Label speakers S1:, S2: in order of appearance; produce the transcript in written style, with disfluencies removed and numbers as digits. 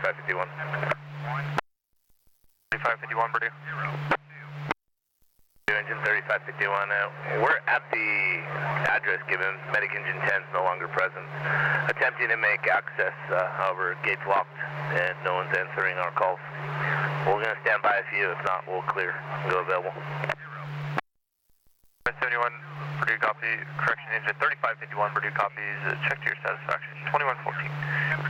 S1: 3551.
S2: 3551, Purdue.
S1: Engine 3551, we're at the address given. Medic Engine 10 is no longer present. Attempting to make access, however, gate's locked and no one's answering our calls. We're going to stand by a few. If not, we'll clear and go available.
S2: 71, Purdue copy. Correction, engine 3551, Purdue copies. Check to your satisfaction. 2114.